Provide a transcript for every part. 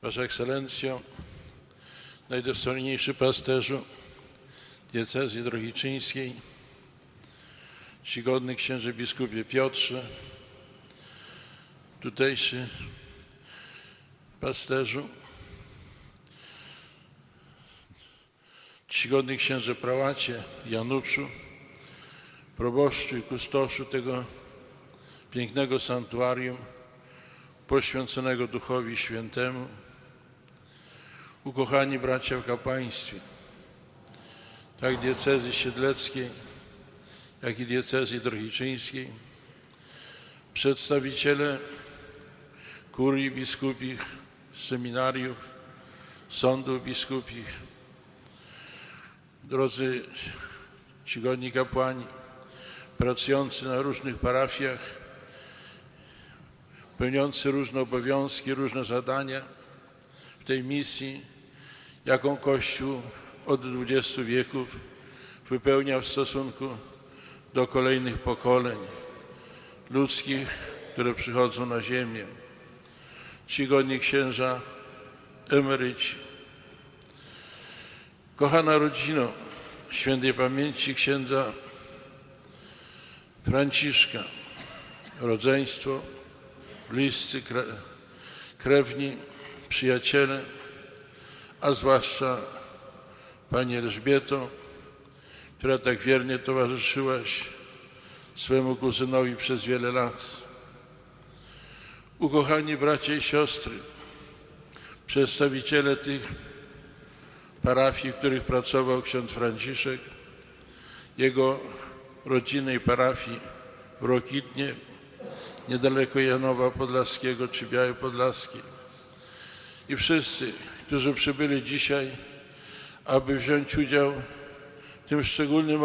Wasza Ekscelencjo, najdostojniejszy pasterzu diecezji drohiczyńskiej, czcigodny księże biskupie Piotrze, tutejszy pasterzu, czcigodny księże prałacie Januszu, proboszczu i kustoszu tego pięknego sanktuarium poświęconego Duchowi Świętemu, ukochani bracia w kapłaństwie, tak diecezji siedleckiej, jak i diecezji drohiczyńskiej, przedstawiciele kurii biskupich, seminariów, sądów biskupich, drodzy czcigodni kapłani, pracujący na różnych parafiach, pełniący różne obowiązki, różne zadania w tej misji, jaką Kościół od 20 wieków wypełnia w stosunku do kolejnych pokoleń ludzkich, które przychodzą na ziemię. Czcigodni księża emeryci. Kochana rodzino, świętej pamięci księdza Franciszka, rodzeństwo, bliscy, krewni, przyjaciele, a zwłaszcza Pani Elżbieto, która tak wiernie towarzyszyłaś swemu kuzynowi przez wiele lat. Ukochani bracia i siostry, przedstawiciele tych parafii, w których pracował ksiądz Franciszek, jego rodzinnej parafii w Rokitnie, niedaleko Janowa Podlaskiego czy Białej Podlaskiej. I wszyscy, którzy przybyli dzisiaj, aby wziąć udział w tym szczególnym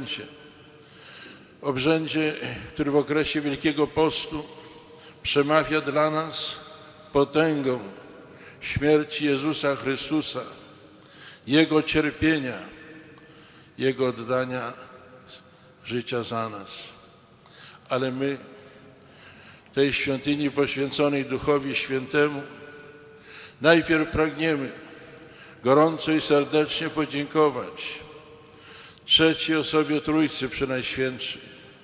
obrzędzie, który w okresie Wielkiego Postu przemawia dla nas potęgą śmierci Jezusa Chrystusa, Jego cierpienia, Jego oddania życia za nas. Ale my tej świątyni poświęconej Duchowi Świętemu najpierw pragniemy gorąco i serdecznie podziękować trzeciej osobie Trójcy Przenajświętszej,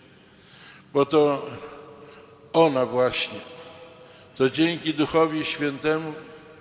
bo to ona właśnie, to dzięki Duchowi Świętemu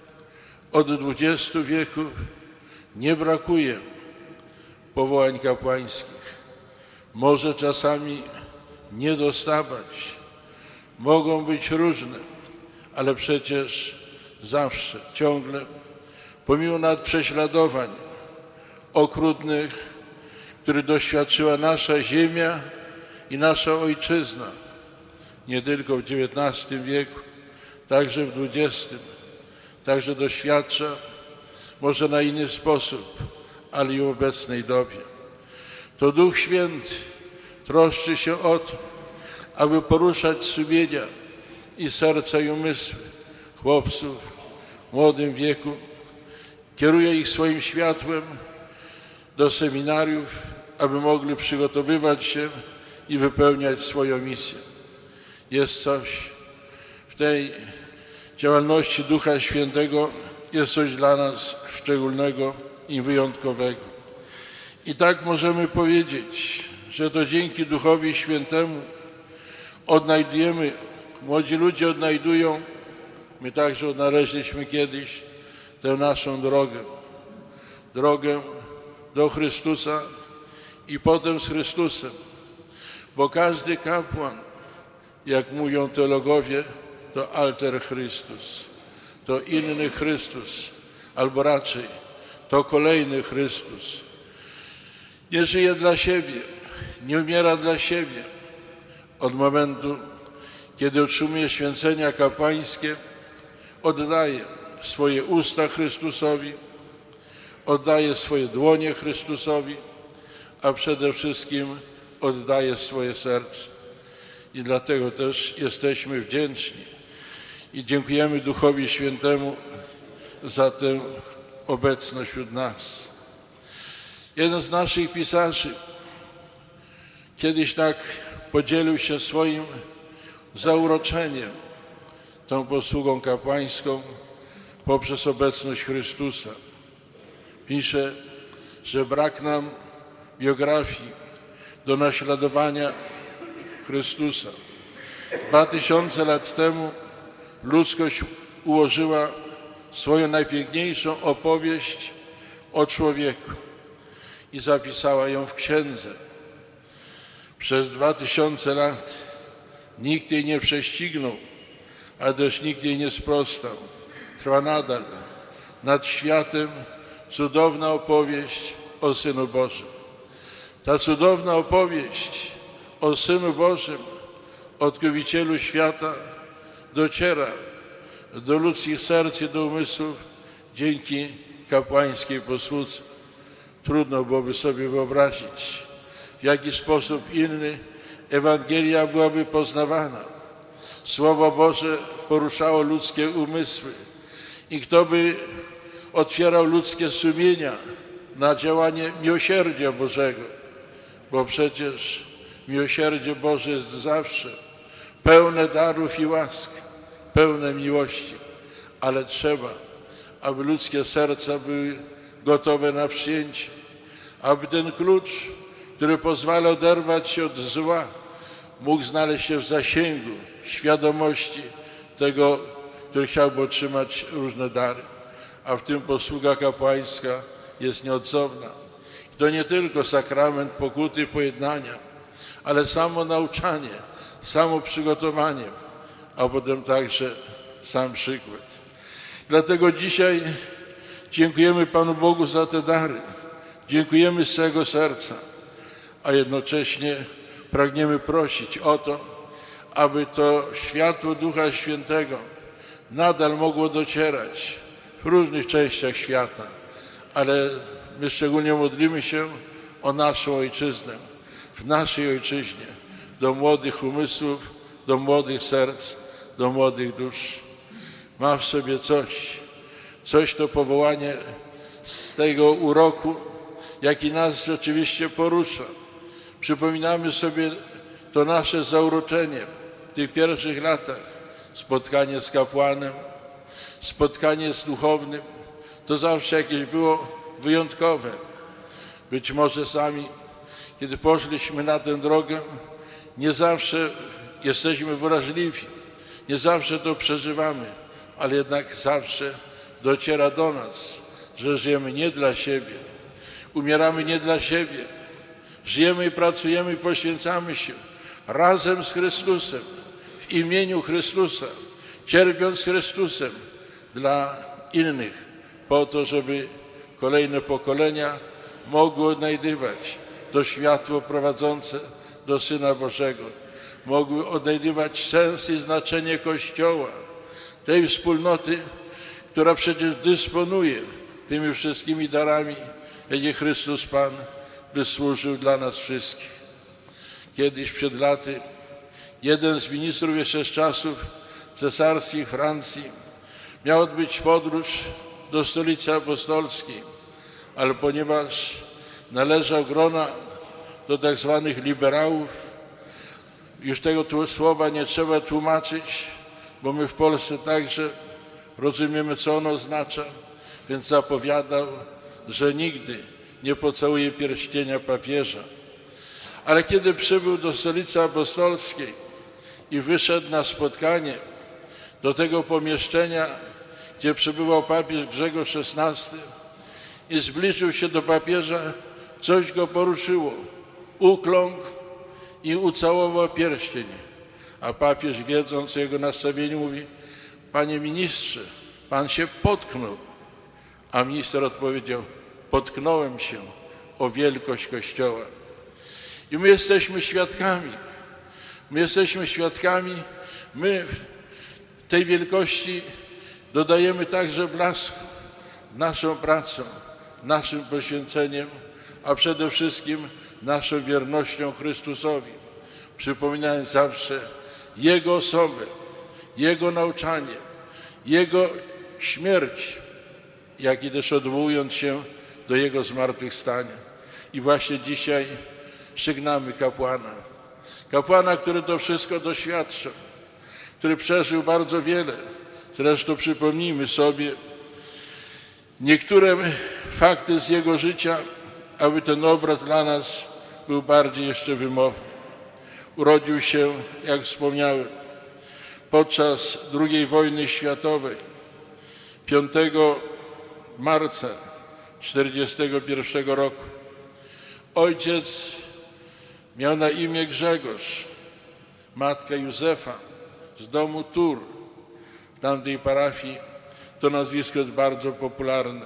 od 20 wieków nie brakuje powołań kapłańskich. Może czasami nie dostawać, mogą być różne, ale przecież zawsze, ciągle, pomimo prześladowań okrutnych, których doświadczyła nasza ziemia i nasza ojczyzna, nie tylko w XIX wieku, także w XX, także doświadcza, może na inny sposób, ale i w obecnej dobie. To Duch Święty troszczy się o to, aby poruszać sumienia i serca i umysły chłopców w młodym wieku, kieruje ich swoim światłem do seminariów, aby mogli przygotowywać się i wypełniać swoją misję. Jest coś w tej działalności Ducha Świętego, jest coś dla nas szczególnego i wyjątkowego. I tak możemy powiedzieć, że to dzięki Duchowi Świętemu odnajdujemy, młodzi ludzie odnajdują, my także odnaleźliśmy kiedyś tę naszą drogę do Chrystusa i potem z Chrystusem, bo każdy kapłan, jak mówią teologowie, to alter Chrystus, to inny Chrystus, albo raczej to kolejny Chrystus. Nie żyje dla siebie, nie umiera dla siebie. Od momentu, kiedy otrzymuje święcenia kapłańskie, oddaje swoje usta Chrystusowi, oddaje swoje dłonie Chrystusowi, a przede wszystkim oddaje swoje serce. I dlatego też jesteśmy wdzięczni i dziękujemy Duchowi Świętemu za tę obecność wśród nas. Jeden z naszych pisarzy kiedyś tak podzielił się swoim zauroczeniem tą posługą kapłańską poprzez obecność Chrystusa. Pisze, że brak nam biografii do naśladowania Chrystusa. 2000 lat temu ludzkość ułożyła swoją najpiękniejszą opowieść o człowieku i zapisała ją w księdze. Przez 2000 lat nikt jej nie prześcignął, a też nikt jej nie sprostał. Trwa nadal nad światem cudowna opowieść o Synu Bożym. Ta cudowna opowieść o Synu Bożym, Odkupicielu świata, dociera do ludzkich serc i do umysłów dzięki kapłańskiej posłudze. Trudno byłoby sobie wyobrazić, w jaki sposób inny Ewangelia byłaby poznawana. Słowo Boże poruszało ludzkie umysły i kto by otwierał ludzkie sumienia na działanie miłosierdzia Bożego, bo przecież miłosierdzie Boże jest zawsze pełne darów i łask, pełne miłości, ale trzeba, aby ludzkie serca były gotowe na przyjęcie, aby ten klucz, który pozwala oderwać się od zła, mógł znaleźć się w zasięgu świadomości tego, który chciałby otrzymać różne dary. A w tym posługa kapłańska jest nieodzowna. I to nie tylko sakrament pokuty i pojednania, ale samo nauczanie, samo przygotowanie, a potem także sam przykład. Dlatego dzisiaj dziękujemy Panu Bogu za te dary. Dziękujemy z całego serca, a jednocześnie pragniemy prosić o to, aby to światło Ducha Świętego nadal mogło docierać w różnych częściach świata, ale my szczególnie modlimy się o naszą ojczyznę, w naszej ojczyźnie, do młodych umysłów, do młodych serc, do młodych dusz. Ma w sobie coś to powołanie z tego uroku, jaki nas rzeczywiście porusza. Przypominamy sobie to nasze zauroczenie w tych pierwszych latach. Spotkanie z kapłanem, spotkanie z duchownym, to zawsze jakieś było wyjątkowe. Być może sami, kiedy poszliśmy na tę drogę, nie zawsze jesteśmy wrażliwi, nie zawsze to przeżywamy, ale jednak zawsze dociera do nas, że żyjemy nie dla siebie, umieramy nie dla siebie, żyjemy i pracujemy i poświęcamy się razem z Chrystusem, w imieniu Chrystusa, cierpiąc z Chrystusem dla innych, po to, żeby kolejne pokolenia mogły odnajdywać to światło prowadzące do Syna Bożego, mogły odnajdywać sens i znaczenie Kościoła, tej wspólnoty, która przecież dysponuje tymi wszystkimi darami, jakie Chrystus Pan wysłużył dla nas wszystkich. Kiedyś przed laty jeden z ministrów jeszcze z czasów cesarskich Francji miał odbyć podróż do stolicy apostolskiej, ale ponieważ należał grona do tak zwanych liberałów, już tego słowa nie trzeba tłumaczyć, bo my w Polsce także rozumiemy, co ono oznacza, więc zapowiadał, że nigdy nie pocałuje pierścienia papieża. Ale kiedy przybył do stolicy apostolskiej i wyszedł na spotkanie do tego pomieszczenia, gdzie przebywał papież Grzegorz XVI i zbliżył się do papieża, coś go poruszyło. Ukląkł i ucałował pierścień. A papież, wiedząc o jego nastawieniu, mówi: panie ministrze, pan się potknął. A minister odpowiedział: potknąłem się o wielkość Kościoła. I my jesteśmy świadkami, my tej wielkości dodajemy także blasku naszą pracą, naszym poświęceniem, a przede wszystkim naszą wiernością Chrystusowi, przypominając zawsze Jego osobę, Jego nauczanie, Jego śmierć, jak i też odwołując się do Jego zmartwychwstania. I właśnie dzisiaj żegnamy kapłana, który to wszystko doświadczył, który przeżył bardzo wiele. Zresztą przypomnijmy sobie niektóre fakty z jego życia, aby ten obraz dla nas był bardziej jeszcze wymowny. Urodził się, jak wspomniałem, podczas II wojny światowej, 5 marca 1941 roku. Ojciec miał na imię Grzegorz, matka Józefa z domu Tur. W tamtej parafii to nazwisko jest bardzo popularne.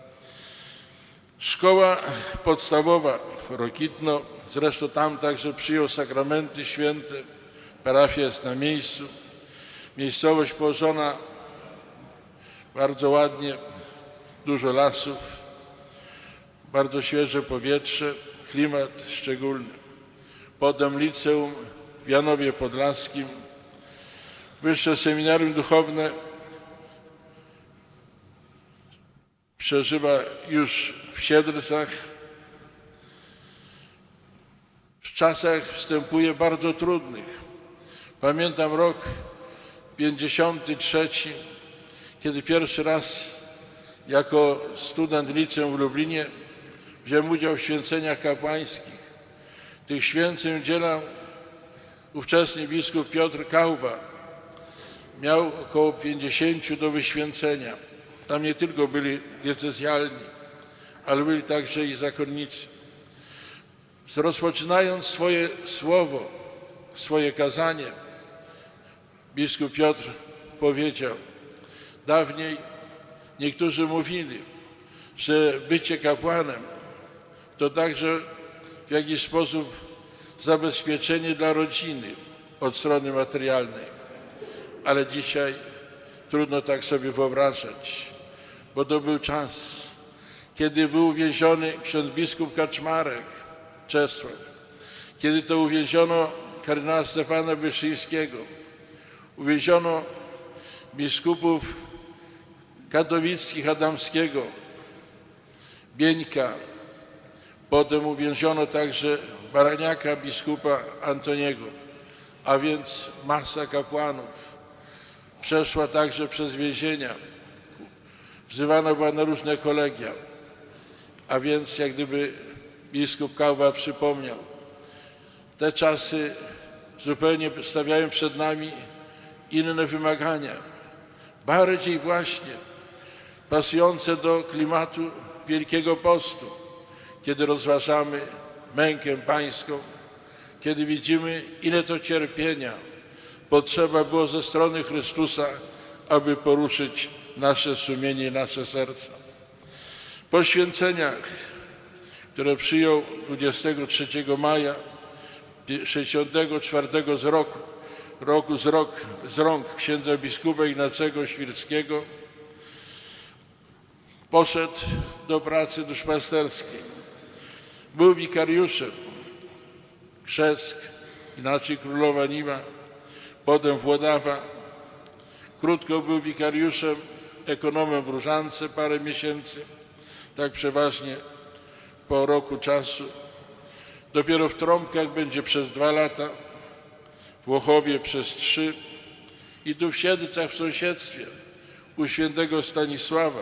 Szkoła podstawowa Rokitno, zresztą tam także przyjął sakramenty święte. Parafia jest na miejscu. Miejscowość położona bardzo ładnie, dużo lasów, bardzo świeże powietrze, klimat szczególny. Potem liceum w Janowie Podlaskim, wyższe seminarium duchowne przeżywa już w Siedlcach. W czasach wstępuje bardzo trudnych. Pamiętam rok 53, kiedy pierwszy raz jako student liceum w Lublinie wziąłem udział w święceniach kapłańskich. Tych święceń udzielał ówczesny biskup Piotr Kałwa. Miał około 50 do wyświęcenia. Tam nie tylko byli diecezjalni, ale byli także i zakonnicy. Rozpoczynając swoje słowo, swoje kazanie, biskup Piotr powiedział: dawniej niektórzy mówili, że bycie kapłanem to także w jakiś sposób zabezpieczenie dla rodziny od strony materialnej. Ale dzisiaj trudno tak sobie wyobrażać, bo to był czas, kiedy był uwięziony ksiądz biskup Kaczmarek, Czesław, kiedy to uwięziono kardynała Stefana Wyszyńskiego, uwięziono biskupów katowickich Adamskiego, Bieńka, potem uwięziono także Baraniaka, biskupa Antoniego, a więc masa kapłanów przeszła także przez więzienia, wzywana była na różne kolegia, a więc jak gdyby biskup Kałwa przypomniał, te czasy zupełnie stawiają przed nami inne wymagania, bardziej właśnie pasujące do klimatu Wielkiego Postu, kiedy rozważamy mękę pańską, kiedy widzimy, ile to cierpienia potrzeba było ze strony Chrystusa, aby poruszyć nasze sumienie i nasze serca. Po święceniach, które przyjął 23 maja 64 z rąk księdza biskupa Ignacego Świrskiego, poszedł do pracy duszpasterskiej. Był wikariuszem Krzesk, inaczej Królowa Niwa, potem Włodawa. Krótko był wikariuszem, ekonomem w Różance parę miesięcy, tak przeważnie po roku czasu. Dopiero w Trąbkach będzie przez 2 lata, w Łochowie przez 3 i tu w Siedlcach w sąsiedztwie u świętego Stanisława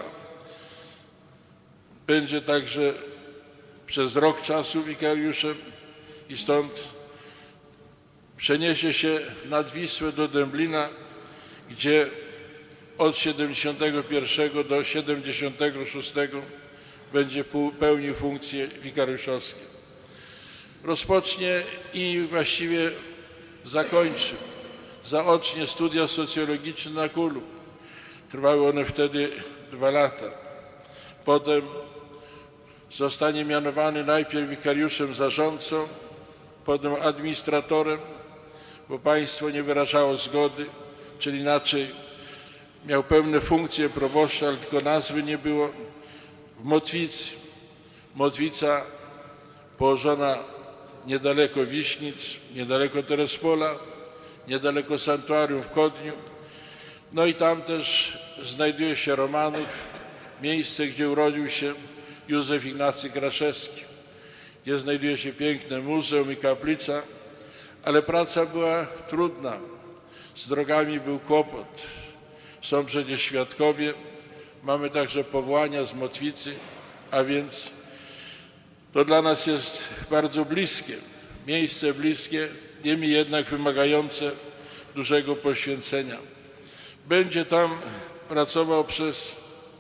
będzie także przez rok czasu wikariuszem i stąd przeniesie się nad Wisłę do Dęblina, gdzie od 71 do 76 będzie pełnił funkcje wikariuszowskie. Rozpocznie i właściwie zakończy zaocznie studia socjologiczne na Kulu. Trwały one wtedy 2 lata. Potem zostanie mianowany najpierw wikariuszem zarządcą, potem administratorem, bo państwo nie wyrażało zgody, czyli inaczej miał pełne funkcje proboszcza, ale tylko nazwy nie było. W Motwicy. Motwica położona niedaleko Wiśnic, niedaleko Terespola, niedaleko sanktuarium w Kodniu. No i tam też znajduje się Romanów, miejsce, gdzie urodził się Józef Ignacy Kraszewski, gdzie znajduje się piękne muzeum i kaplica, ale praca była trudna. Z drogami był kłopot. Są przecież świadkowie, mamy także powołania z Motwicy, a więc to dla nas jest bardzo bliskie, miejsce bliskie, niemniej jednak wymagające dużego poświęcenia. Będzie tam pracował przez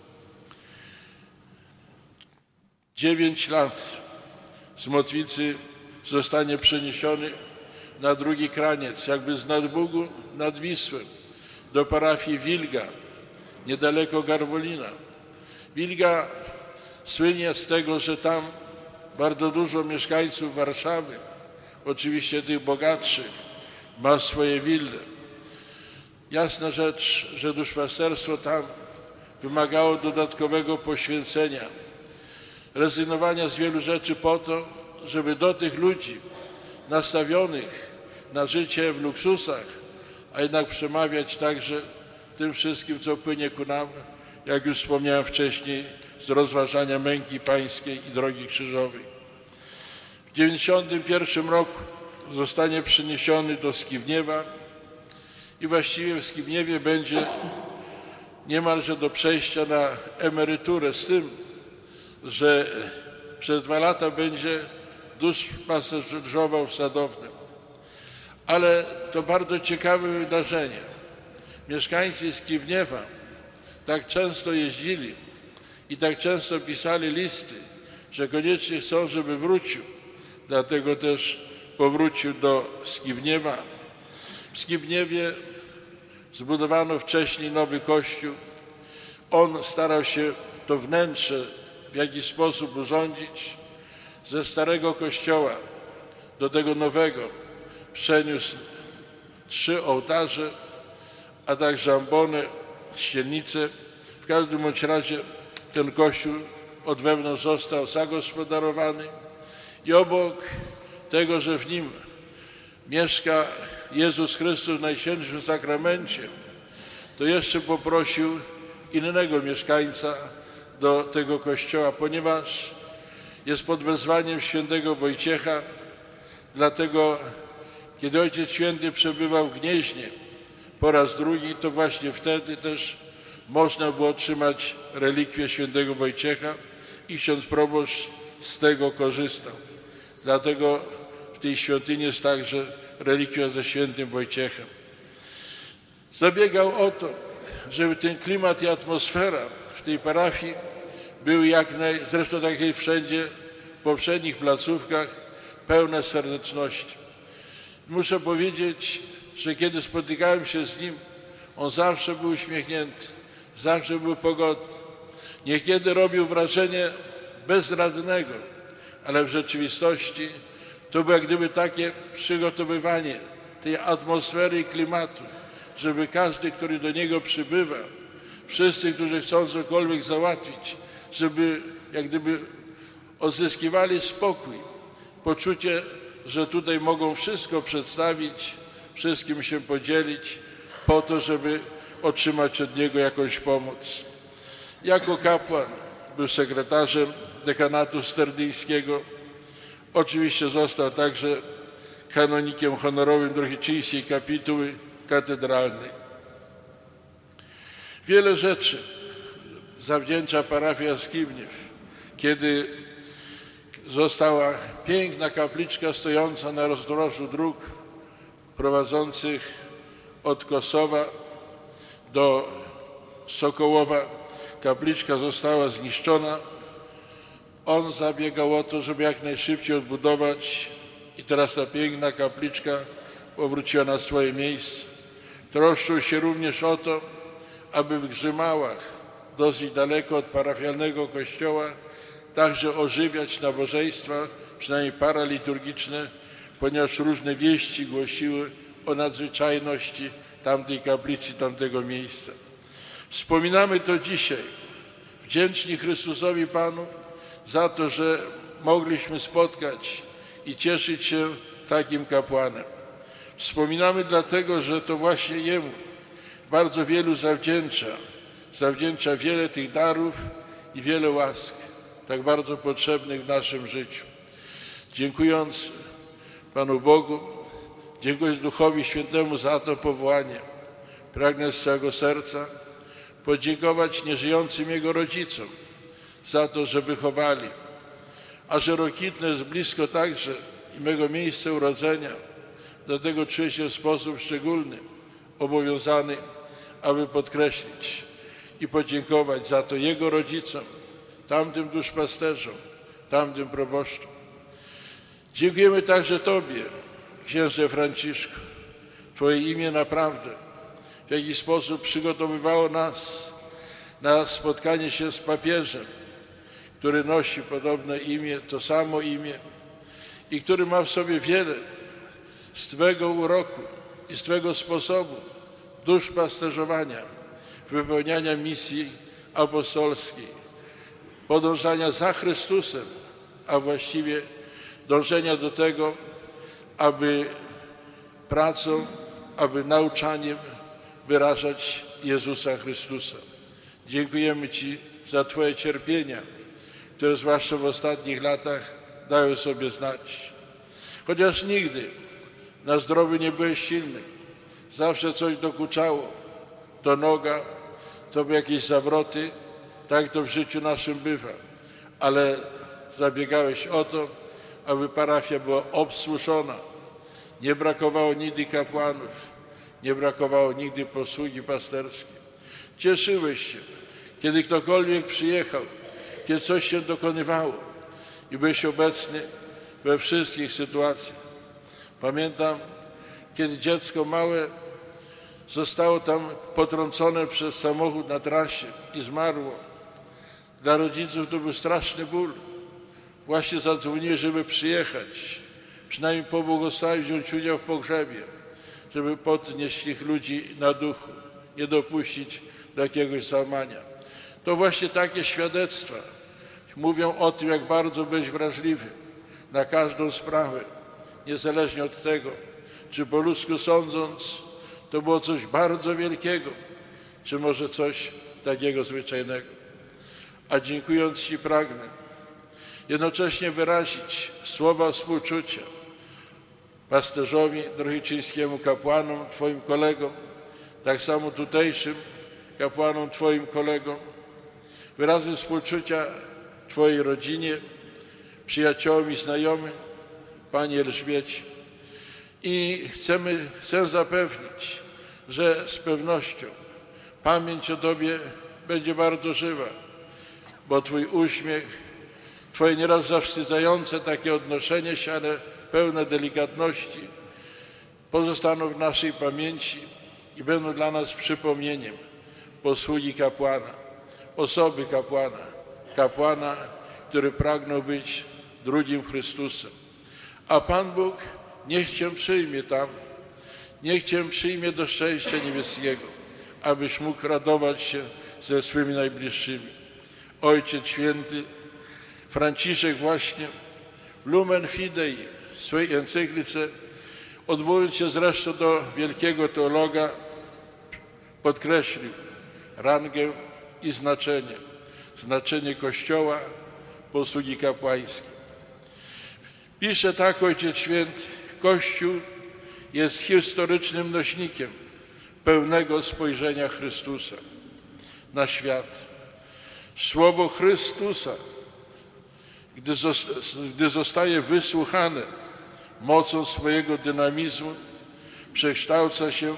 9 lat. Z Motwicy zostanie przeniesiony na drugi kraniec, jakby z Nadbugu nad Wisłem, do parafii Wilga, niedaleko Garwolina. Wilga słynie z tego, że tam bardzo dużo mieszkańców Warszawy, oczywiście tych bogatszych, ma swoje wille. Jasna rzecz, że duszpasterstwo tam wymagało dodatkowego poświęcenia, rezygnowania z wielu rzeczy po to, żeby do tych ludzi nastawionych na życie w luksusach, a jednak przemawiać także tym wszystkim, co płynie ku nam, jak już wspomniałem wcześniej, z rozważania męki pańskiej i drogi krzyżowej. W 1991 roku zostanie przeniesiony do Skibniewa i właściwie w Skibniewie będzie niemalże do przejścia na emeryturę, z tym, że przez 2 lata będzie duszpasterzował w Sadownym. Ale to bardzo ciekawe wydarzenie. Mieszkańcy Skibniewa tak często jeździli i tak często pisali listy, że koniecznie chcą, żeby wrócił. Dlatego też powrócił do Skibniewa. W Skibniewie zbudowano wcześniej nowy kościół. On starał się to wnętrze w jakiś sposób urządzić. Ze starego kościoła do tego nowego przeniósł 3 ołtarze, a także ambony, ścielnice. W każdym bądź razie ten kościół od wewnątrz został zagospodarowany i obok tego, że w nim mieszka Jezus Chrystus w Najświętszym Sakramencie, to jeszcze poprosił innego mieszkańca do tego kościoła, ponieważ jest pod wezwaniem świętego Wojciecha, dlatego kiedy Ojciec Święty przebywał w Gnieźnie po raz drugi, to właśnie wtedy też można było otrzymać relikwię świętego Wojciecha i ksiądz proboszcz z tego korzystał. Dlatego w tej świątyni jest także relikwia ze świętym Wojciechem. Zabiegał o to, żeby ten klimat i atmosfera w tej parafii były zresztą tak jak wszędzie w poprzednich placówkach, pełne serdeczności. Muszę powiedzieć, że kiedy spotykałem się z nim, on zawsze był uśmiechnięty, zawsze był pogodny. Niekiedy robił wrażenie bezradnego, ale w rzeczywistości to było jak gdyby takie przygotowywanie tej atmosfery i klimatu, żeby każdy, który do niego przybywa, wszyscy, którzy chcą cokolwiek załatwić, żeby jak gdyby odzyskiwali spokój, poczucie, że tutaj mogą wszystko przedstawić, wszystkim się podzielić po to, żeby otrzymać od niego jakąś pomoc. Jako kapłan był sekretarzem dekanatu sterdyjskiego. Oczywiście został także kanonikiem honorowym Drohiczyńskiej Kapituły Katedralnej. Wiele rzeczy zawdzięcza parafia Skibniew, kiedy została piękna kapliczka stojąca na rozdrożu dróg prowadzących od Kosowa do Sokołowa. Kapliczka została zniszczona. On zabiegał o to, żeby jak najszybciej odbudować i teraz ta piękna kapliczka powróciła na swoje miejsce. Troszczył się również o to, aby w Grzymałach, dosyć daleko od parafialnego kościoła, także ożywiać nabożeństwa, przynajmniej paraliturgiczne, ponieważ różne wieści głosiły o nadzwyczajności tamtej kaplicy, tamtego miejsca. Wspominamy to dzisiaj, wdzięczni Chrystusowi Panu za to, że mogliśmy spotkać i cieszyć się takim kapłanem. Wspominamy dlatego, że to właśnie Jemu bardzo wielu zawdzięcza wiele tych darów i wiele łask, tak bardzo potrzebnych w naszym życiu. Dziękując Panu Bogu, dziękując Duchowi Świętemu za to powołanie, pragnę z całego serca podziękować nieżyjącym jego rodzicom za to, że wychowali, a że Rokitno jest blisko także i mego miejsca urodzenia, dlatego czuję się w sposób szczególny obowiązany, aby podkreślić i podziękować za to jego rodzicom, tamtym duszpasterzom, tamtym proboszczom. Dziękujemy także Tobie, księże Franciszku. Twoje imię naprawdę w jakiś sposób przygotowywało nas na spotkanie się z papieżem, który nosi podobne imię, to samo imię i który ma w sobie wiele z Twego uroku i z Twego sposobu duszpasterzowania, wypełniania misji apostolskiej, podążania za Chrystusem, a właściwie dążenia do tego, aby pracą, aby nauczaniem wyrażać Jezusa Chrystusa. Dziękujemy Ci za Twoje cierpienia, które zwłaszcza w ostatnich latach dały sobie znać. Chociaż nigdy na zdrowiu nie byłeś silny, zawsze coś dokuczało, to noga, to jakieś zawroty, tak to w życiu naszym bywa, ale zabiegałeś o to, aby parafia była obsłużona. Nie brakowało nigdy kapłanów, nie brakowało nigdy posługi pasterskiej. Cieszyłeś się, kiedy ktokolwiek przyjechał, kiedy coś się dokonywało i byłeś obecny we wszystkich sytuacjach. Pamiętam, kiedy dziecko małe zostało tam potrącone przez samochód na trasie i zmarło. Dla rodziców to był straszny ból. Właśnie zadzwonili, żeby przyjechać, przynajmniej pobłogosławić, wziąć udział w pogrzebie, żeby podnieść tych ludzi na duchu, nie dopuścić do jakiegoś załamania. To właśnie takie świadectwa mówią o tym, jak bardzo byłeś wrażliwy na każdą sprawę, niezależnie od tego, czy po ludzku sądząc, to było coś bardzo wielkiego, czy może coś takiego zwyczajnego. A dziękując Ci pragnę jednocześnie wyrazić słowa współczucia pasterzowi drohiczyńskiemu, kapłanom, Twoim kolegom, tak samo tutejszym kapłanom, Twoim kolegom, wyrazy współczucia Twojej rodzinie, przyjaciołom i znajomym, Pani Elżbiecie. I chcę zapewnić, że z pewnością pamięć o Tobie będzie bardzo żywa, bo Twój uśmiech, Twoje nieraz zawstydzające takie odnoszenie się, ale pełne delikatności, pozostaną w naszej pamięci i będą dla nas przypomnieniem posługi kapłana, osoby kapłana, który pragnął być drugim Chrystusem. A Pan Bóg niech Cię przyjmie tam, niech Cię przyjmie do szczęścia niebieskiego, abyś mógł radować się ze swymi najbliższymi. Ojciec Święty Franciszek właśnie w Lumen Fidei, w swojej encyklice, odwołując się zresztą do wielkiego teologa, podkreślił rangę i znaczenie Kościoła, posługi kapłańskiej. Pisze tak Ojciec Święty: Kościół jest historycznym nośnikiem pełnego spojrzenia Chrystusa na świat. Słowo Chrystusa, gdy zostaje wysłuchane mocą swojego dynamizmu, przekształca się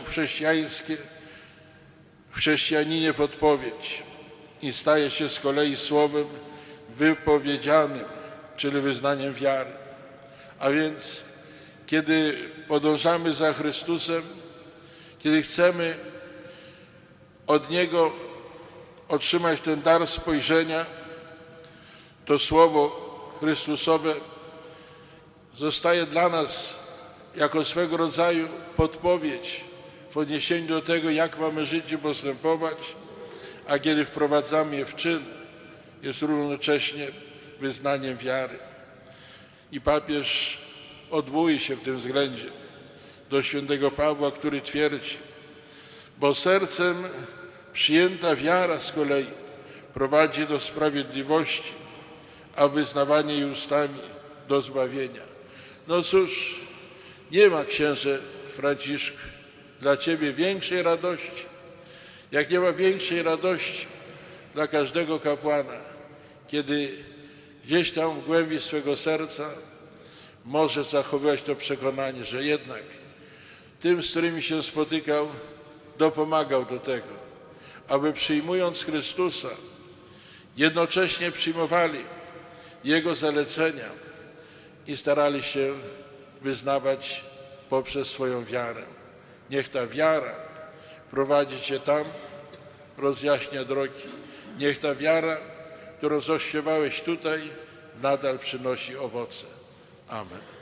w chrześcijaninie w odpowiedź i staje się z kolei słowem wypowiedzianym, czyli wyznaniem wiary. A więc, kiedy podążamy za Chrystusem, kiedy chcemy od Niego otrzymać ten dar spojrzenia, to Słowo Chrystusowe zostaje dla nas jako swego rodzaju podpowiedź w odniesieniu do tego, jak mamy żyć i postępować, a kiedy wprowadzamy je w czyn, jest równocześnie wyznaniem wiary. I papież odwołuje się w tym względzie do świętego Pawła, który twierdzi: bo sercem przyjęta wiara z kolei prowadzi do sprawiedliwości, a wyznawanie jej ustami do zbawienia. No cóż, nie ma, księże Franciszku, dla Ciebie większej radości, Jak nie ma większej radości dla każdego kapłana, kiedy gdzieś tam w głębi swego serca może zachowywać to przekonanie, że jednak tym, z którymi się spotykał, dopomagał do tego, aby przyjmując Chrystusa, jednocześnie przyjmowali Jego zalecenia i starali się wyznawać poprzez swoją wiarę. Niech ta wiara prowadzi Cię tam, rozjaśnia drogi. Niech ta wiara, którą zasiewałeś tutaj, nadal przynosi owoce. Amen.